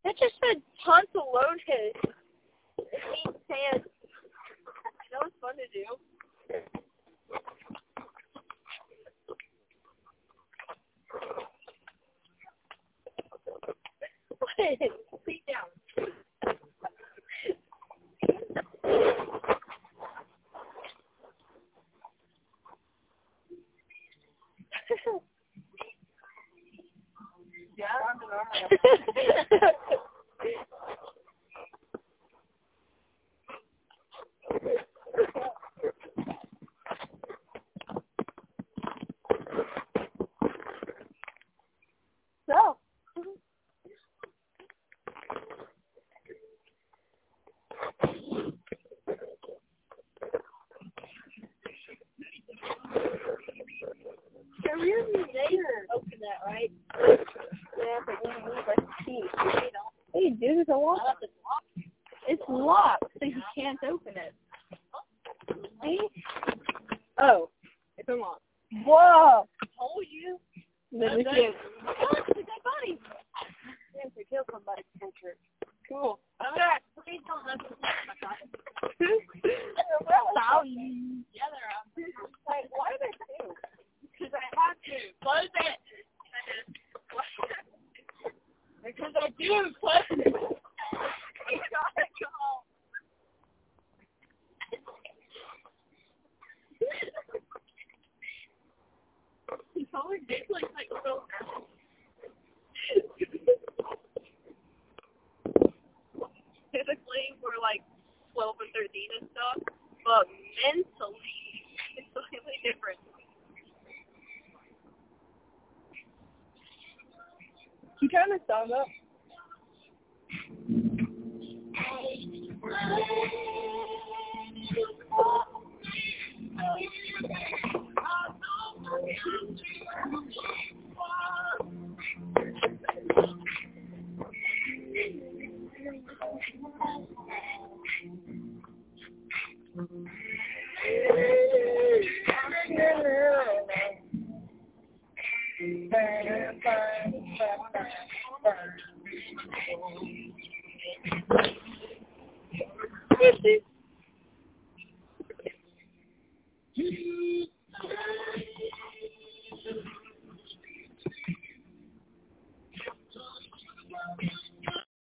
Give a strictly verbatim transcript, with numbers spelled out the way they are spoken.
That just said tonsil loaded. It means sand. That was fun to do. Sit down. Yeah. So. They're really there. Open that, right? Yeah, but you need like teeth. Hey, dude, it's a lock. It's locked, so you can't open it. See? Oh, it's unlocked. Whoa! I told you. Then we can't. Oh, it's a dead body. Damn, we killed somebody from church. Cool. Okay. Please don't let me. Sorry. Yeah, they're out. Wait, why are there two? Because I have to. Close it. Because I do. Close it. You gotta go. It's always just like like so. Physically, we're like twelve or thirteen and stuff, but mentally, it's completely different. You turn the song up. Yes,